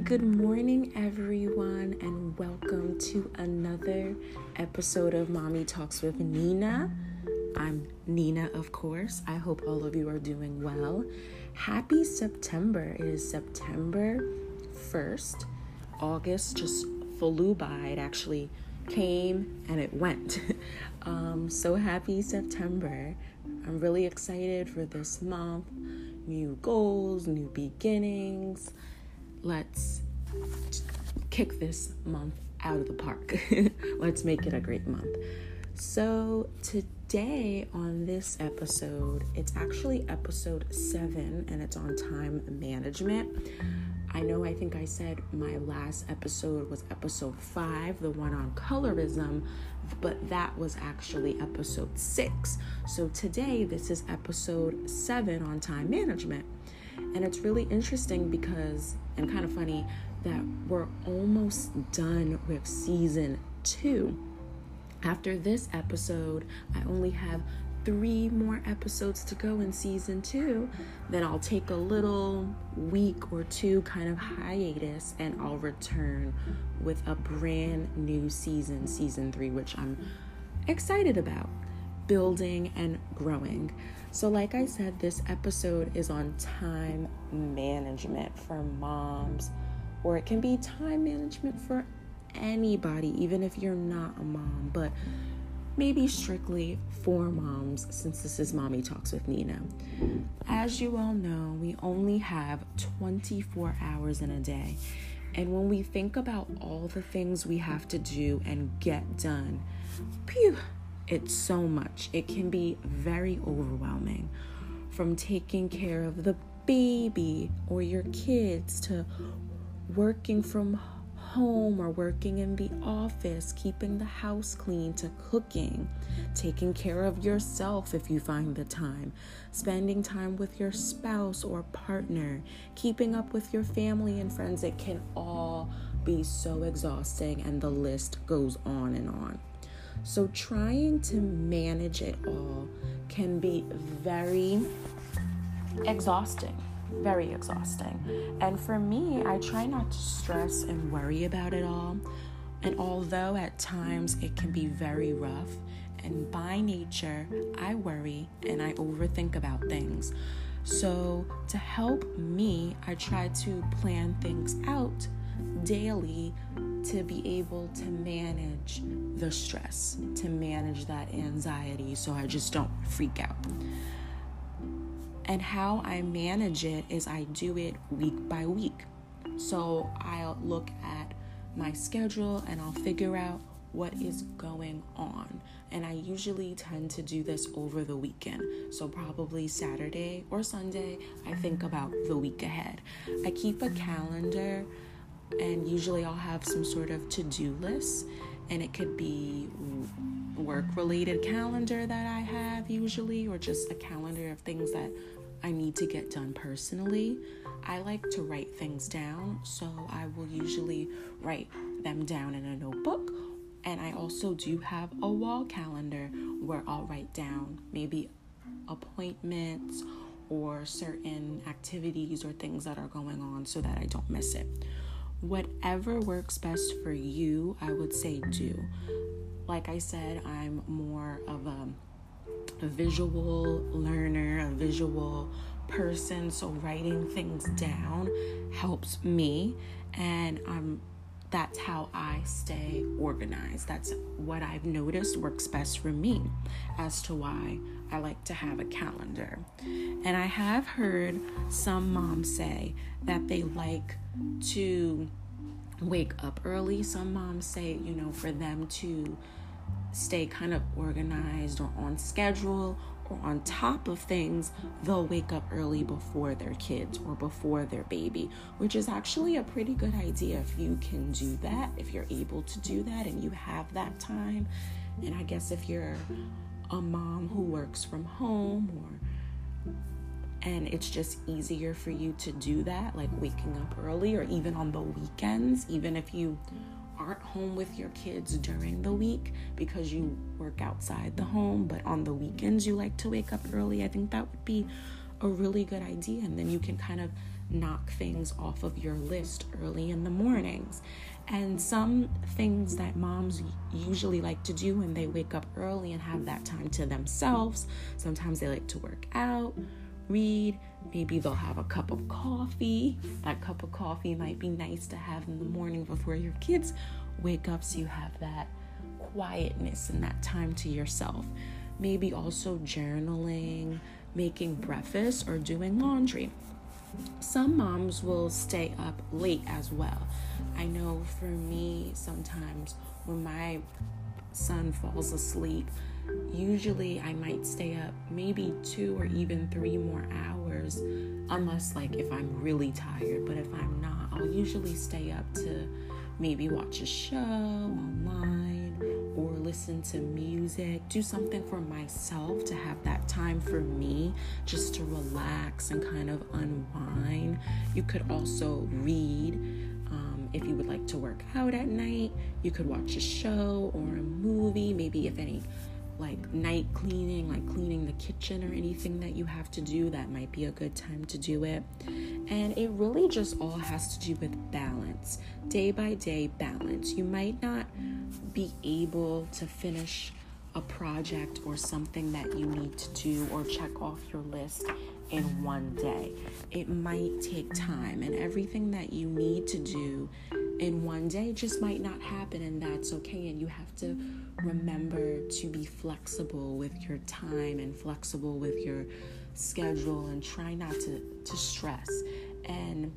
Good morning, everyone, and welcome to another episode of Mommy Talks with Nina. I'm Nina, of course. I hope all of you are doing well. Happy September. It is September 1st. August just flew by. It actually came and it went. So happy September. I'm really excited for this month. New goals, new beginnings. Let's kick this month out of the park. Let's make it a great month. So today on this episode, it's actually episode 7 and it's on time management. I think I said my last episode was episode 5, the one on colorism, but that was actually episode 6. So today, this is episode 7 on time management. And it's really interesting because, and kind of funny, that we're almost done with season 2. After this episode, I only have 3 more episodes to go in season 2. Then I'll take a little week or 2 kind of hiatus, and I'll return with a brand new season 3, which I'm excited about, building and growing. So like I said, this episode is on time management for moms, or it can be time management for anybody, even if you're not a mom, but maybe strictly for moms, since this is Mommy Talks with Nina. As you all know, we only have 24 hours in a day. And when we think about all the things we have to do and get done, it's so much. It can be very overwhelming. From taking care of the baby or your kids to working from home or working in the office, keeping the house clean, to cooking, taking care of yourself if you find the time, spending time with your spouse or partner, keeping up with your family and friends. It can all be so exhausting, and the list goes on and on. So trying to manage it all can be very exhausting. And for me, I try not to stress and worry about it all. And although at times it can be very rough, and by nature, I worry and I overthink about things. So to help me, I try to plan things out daily to be able to manage the stress, to manage that anxiety, so I just don't freak out. And how I manage it is I do it week by week. So I'll look at my schedule and I'll figure out what is going on. And I usually tend to do this over the weekend. So probably Saturday or Sunday, I think about the week ahead. I keep a calendar, and usually I'll have some sort of to-do list, and it could be work-related calendar that I have usually, or just a calendar of things that I need to get done personally. I like to write things down, so I will usually write them down in a notebook. And I also do have a wall calendar where I'll write down maybe appointments or certain activities or things that are going on so that I don't miss it. Whatever works best for you, I would say do. Like I said, I'm more of a visual learner, a visual person, so writing things down helps me, and that's how I stay organized. That's what I've noticed works best for me as to why I like to have a calendar. And I have heard some moms say that they like to wake up early. Some moms say, for them to stay kind of organized or on schedule or on top of things, they'll wake up early before their kids or before their baby, which is actually a pretty good idea if you can do that, if you're able to do that and you have that time. And I guess if you're a mom who works from home and it's just easier for you to do that, like waking up early, or even on the weekends, even if you aren't home with your kids during the week because you work outside the home, but on the weekends you like to wake up early, I think that would be a really good idea. And then you can kind of knock things off of your list early in the mornings. And some things that moms usually like to do when they wake up early and have that time to themselves, sometimes they like to work out, read, maybe they'll have a cup of coffee. That cup of coffee might be nice to have in the morning before your kids wake up, so you have that quietness and that time to yourself. Maybe also journaling, making breakfast, or doing laundry. Some moms will stay up late as well. I know for me, sometimes when my son falls asleep, usually I might stay up maybe 2 or even 3 more hours, unless if I'm really tired. But if I'm not, I'll usually stay up to maybe watch a show online or listen to music, do something for myself to have that time for me, just to relax and kind of unwind. You could also read. If you would like to work out at night, you could watch a show or a movie. Maybe if any night cleaning, cleaning the kitchen or anything that you have to do, that might be a good time to do it. And it really just all has to do with balance, day by day balance. You might not be able to finish a project or something that you need to do or check off your list in one day. It might take time, and everything that you need to do in one day just might not happen, and that's okay. And you have to remember to be flexible with your time and flexible with your schedule, and try not to stress. And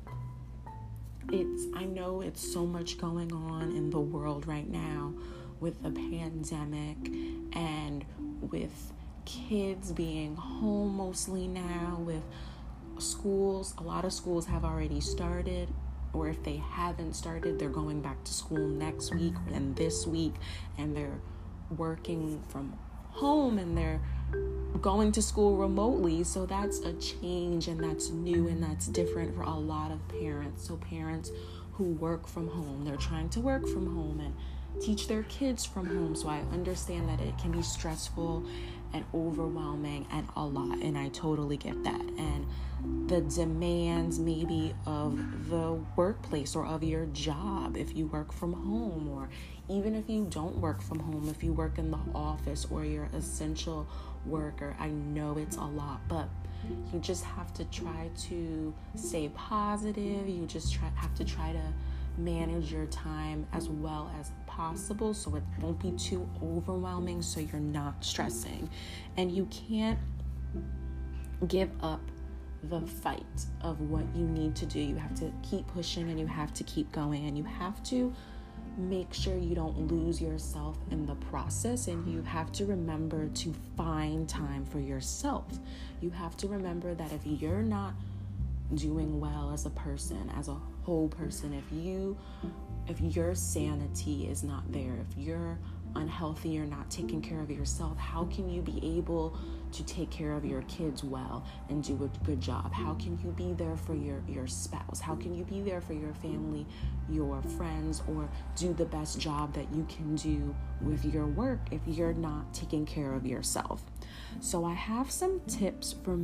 I know it's so much going on in the world right now with the pandemic and with kids being home mostly now, with schools. A lot of schools have already started, or if they haven't started, they're going back to school next week and this week, and they're working from home and they're going to school remotely. So that's a change, and that's new, and that's different for a lot of parents. So parents who work from home, they're trying to work from home and teach their kids from home. So I understand that it can be stressful and overwhelming and a lot, and I totally get that. And the demands maybe of the workplace or of your job, if you work from home, or even if you don't work from home, if you work in the office or you're an essential worker, I know it's a lot, but you just have to try to stay positive. You just have to try to manage your time as well as possible, so it won't be too overwhelming, so you're not stressing. And you can't give up the fight of what you need to do. You have to keep pushing, and you have to keep going, and you have to make sure you don't lose yourself in the process. And you have to remember to find time for yourself. You have to remember that if you're not doing well as a person, as a whole person, if your sanity is not there, if you're unhealthy, you're not taking care of yourself, how can you be able to take care of your kids well and do a good job? How can you be there for your spouse? How can you be there for your family, your friends, or do the best job that you can do with your work if you're not taking care of yourself? So I have some tips for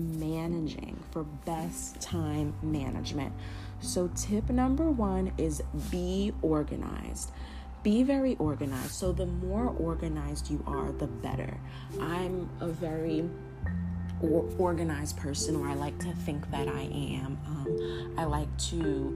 best time management. So tip number 1 is be organized. Be very organized. So the more organized you are, the better. I'm a very organized person, or I like to think that I am. I like to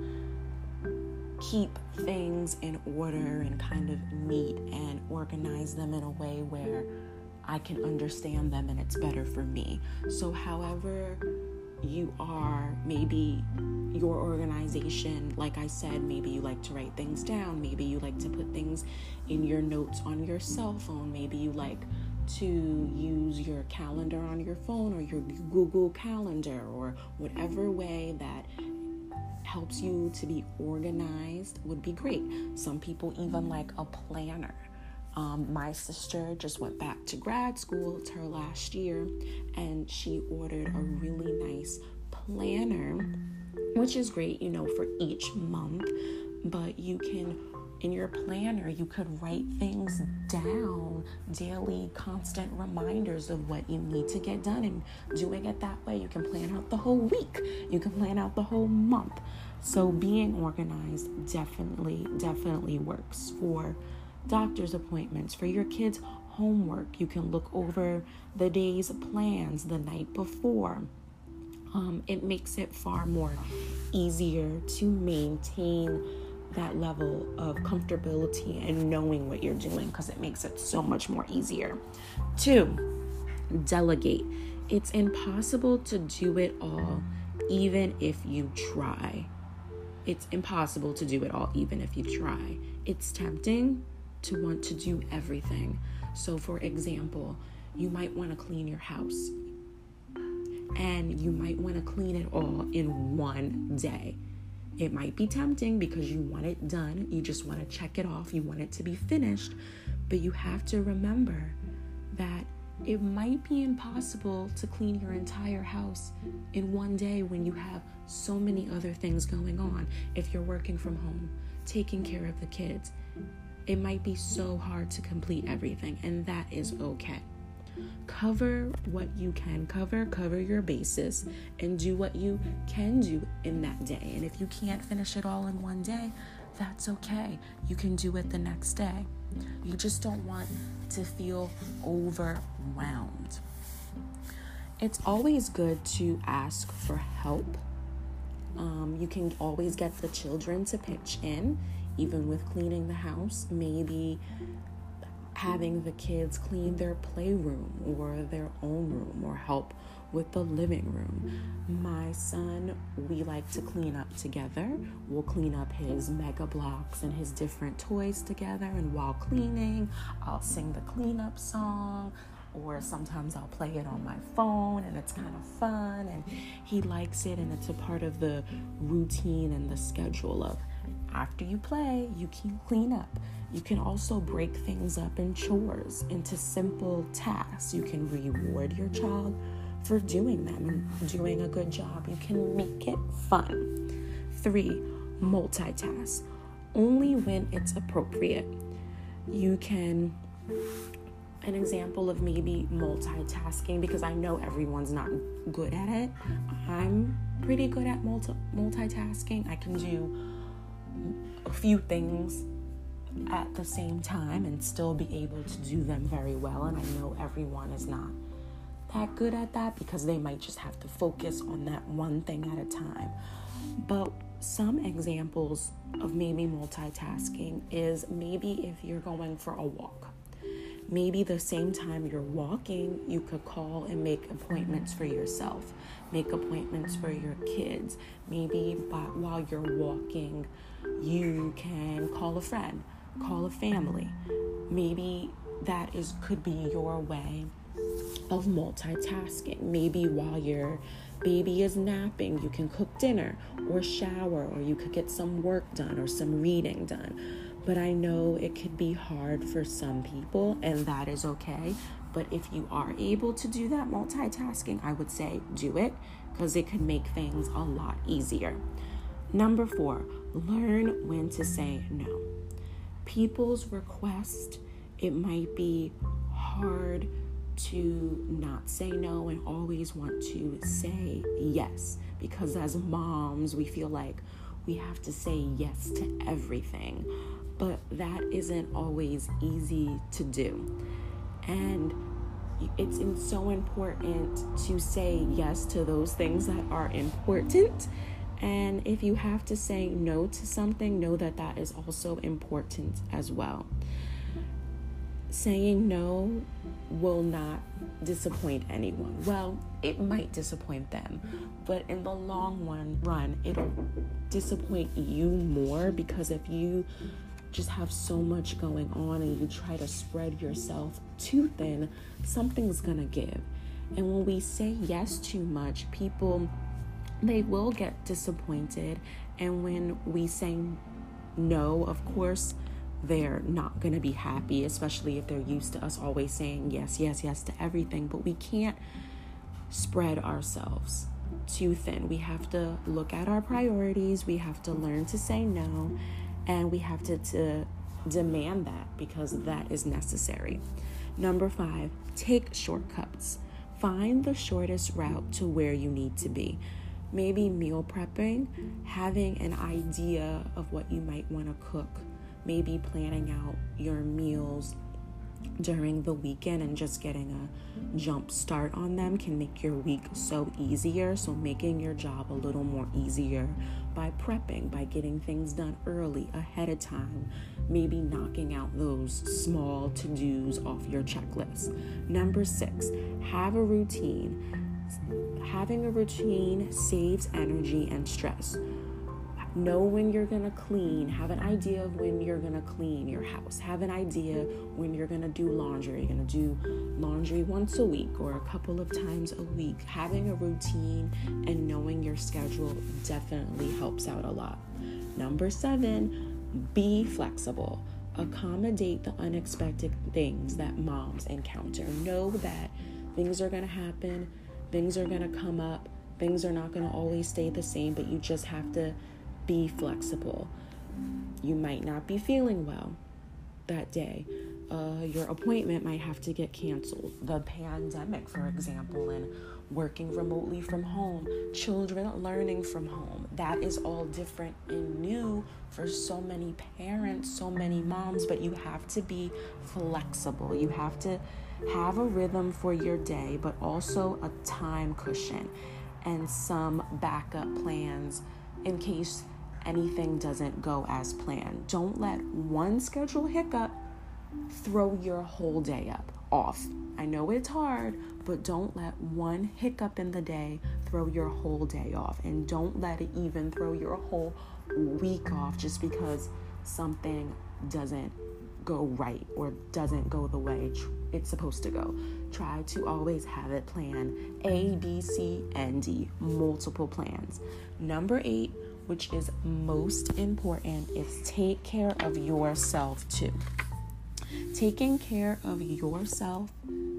keep things in order and kind of neat and organize them in a way where I can understand them and it's better for me. So however you are, maybe your organization, like I said, maybe you like to write things down, maybe you like to put things in your notes on your cell phone, maybe you like to use your calendar on your phone or your Google Calendar, or whatever way that helps you to be organized would be great. Some people even like a planner. My sister just went back to grad school. It's her last year, and she ordered a really nice planner, which is great, for each month. But you can In your planner, you could write things down, daily, constant reminders of what you need to get done. And doing it that way, you can plan out the whole week. You can plan out the whole month. So being organized definitely works for doctor's appointments, for your kids' homework. You can look over the day's plans the night before. It makes it far more easier to maintain that level of comfortability and knowing what you're doing, because it makes it so much more easier. 2, delegate. It's impossible to do it all, even if you try. It's impossible to do it all, even if you try. It's tempting to want to do everything. So for example, you might want to clean your house, and you might want to clean it all in one day. It might be tempting because you want it done. You just want to check it off. You want it to be finished. But you have to remember that it might be impossible to clean your entire house in one day when you have so many other things going on. If you're working from home, taking care of the kids, it might be so hard to complete everything, and that is okay. Cover what you can cover your bases, and do what you can do in that day. And if you can't finish it all in one day, that's okay. You can do it the next day. You just don't want to feel overwhelmed. It's always good to ask for help. You can always get the children to pitch in, even with cleaning the house. Maybe having the kids clean their playroom or their own room, or help with the living room. My son, we like to clean up together. We'll clean up his Mega Bloks and his different toys together, and while cleaning, I'll sing the cleanup song, or sometimes I'll play it on my phone, and it's kind of fun, and he likes it, and it's a part of the routine and the schedule of after you play, you can clean up. You can also break things up in chores, into simple tasks. You can reward your child for doing them and doing a good job. You can make it fun. 3, multitask. Only when it's appropriate. You can, an example of maybe multitasking, because I know everyone's not good at it. I'm pretty good at multitasking. I can do a few things at the same time and still be able to do them very well. And I know everyone is not that good at that, because they might just have to focus on that one thing at a time. But some examples of maybe multitasking is maybe if you're going for a walk. Maybe the same time you're walking, you could call and make appointments for yourself, make appointments for your kids. Maybe while you're walking, you can call a friend, call a family. Maybe that could be your way of multitasking. Maybe while your baby is napping, you can cook dinner or shower, or you could get some work done or some reading done. But I know it could be hard for some people, and that is okay. But if you are able to do that multitasking, I would say do it, because it could make things a lot easier. Number 4, learn when to say no. People's requests, it might be hard to not say no and always want to say yes, because as moms, we feel like we have to say yes to everything. But that isn't always easy to do. And it's so important to say yes to those things that are important. And if you have to say no to something, know that that is also important as well. Saying no will not disappoint anyone. Well, it might disappoint them, but in the long run, it'll disappoint you more, because if you just have so much going on and you try to spread yourself too thin, something's gonna give. And when we say yes too much, people, they will get disappointed. And when we say no, of course, they're not going to be happy, especially if they're used to us always saying yes to everything. But we can't spread ourselves too thin. We have to look at our priorities. We have to learn to say no. And we have to demand that because that is necessary. Number 5, take shortcuts. Find the shortest route to where you need to be. Maybe meal prepping, having an idea of what you might want to cook, maybe planning out your meals during the weekend and just getting a jump start on them can make your week so easier. So making your job a little more easier by prepping, by getting things done early, ahead of time, maybe knocking out those small to-dos off your checklist. Number 6, have a routine. Having a routine saves energy and stress. Know when you're going to clean. Have an idea of when you're going to clean your house. Have an idea when you're going to do laundry. You're going to do laundry once a week or a couple of times a week. Having a routine and knowing your schedule definitely helps out a lot. Number 7, be flexible. Accommodate the unexpected things that moms encounter. Know that things are going to happen. Things are going to come up. Things are not going to always stay the same, but you just have to be flexible. You might not be feeling well that day. Your appointment might have to get canceled. The pandemic, for example, and working remotely from home, children learning from home. That is all different and new for so many parents, so many moms, but you have to be flexible. You have to have a rhythm for your day, but also a time cushion and some backup plans in case anything doesn't go as planned. Don't let one schedule hiccup throw your whole day off. I know it's hard, but don't let one hiccup in the day throw your whole day off. And don't let it even throw your whole week off just because something doesn't go right or doesn't go the way it's supposed to go. Try to always have it planned A, B, C, and D, multiple plans. Number 8, which is most important, is take care of yourself too. Taking care of yourself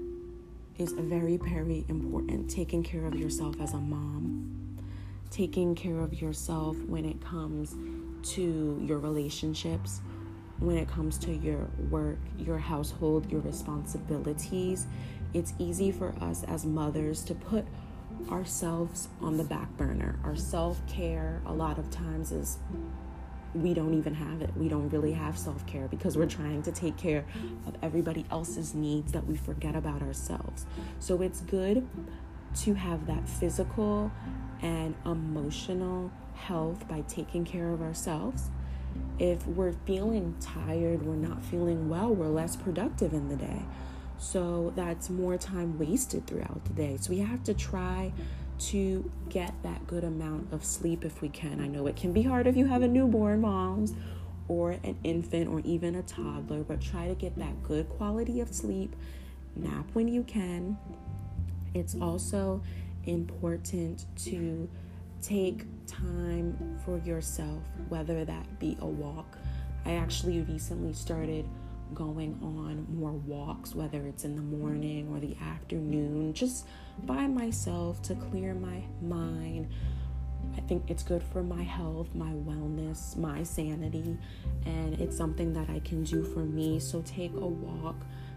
is very, very important. Taking care of yourself as a mom, taking care of yourself when it comes to your relationships, when it comes to your work, your household, your responsibilities. It's easy for us as mothers to put ourselves on the back burner. Our self-care a lot of times is we don't even have it. We don't really have self-care because we're trying to take care of everybody else's needs that we forget about ourselves. So it's good to have that physical and emotional health by taking care of ourselves. If we're feeling tired, we're not feeling well, we're less productive in the day. So that's more time wasted throughout the day. So we have to try to get that good amount of sleep if we can. I know it can be hard if you have a newborn, moms, or an infant or even a toddler, but try to get that good quality of sleep. Nap when you can. It's also important to take time for yourself, whether that be a walk. I actually recently started going on more walks, whether it's in the morning or the afternoon, just by myself to clear my mind. I think it's good for my health, my wellness, my sanity, and it's something that I can do for me. So take a walk,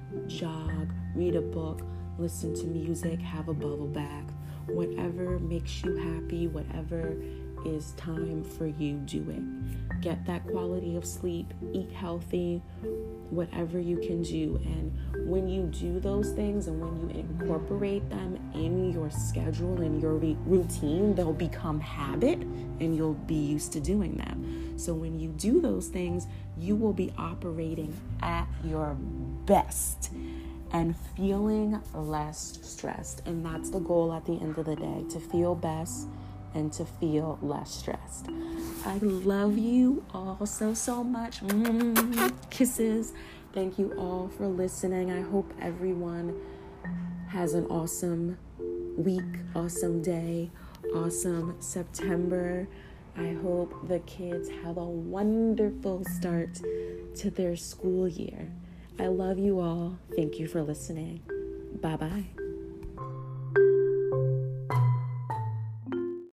jog, read a book, listen to music, have a bubble bath. Whatever makes you happy, whatever is time for you, do it. Get that quality of sleep, eat healthy, whatever you can do. And when you do those things and when you incorporate them in your schedule and your routine, they'll become habit and you'll be used to doing them. So when you do those things, you will be operating at your best and feeling less stressed. And that's the goal at the end of the day, to feel best and to feel less stressed. I love you all so much. Kisses. Thank you all for listening. I hope everyone has an awesome week, awesome day, awesome September. I hope the kids have a wonderful start to their school year. I love you all. Thank you for listening. Bye-bye.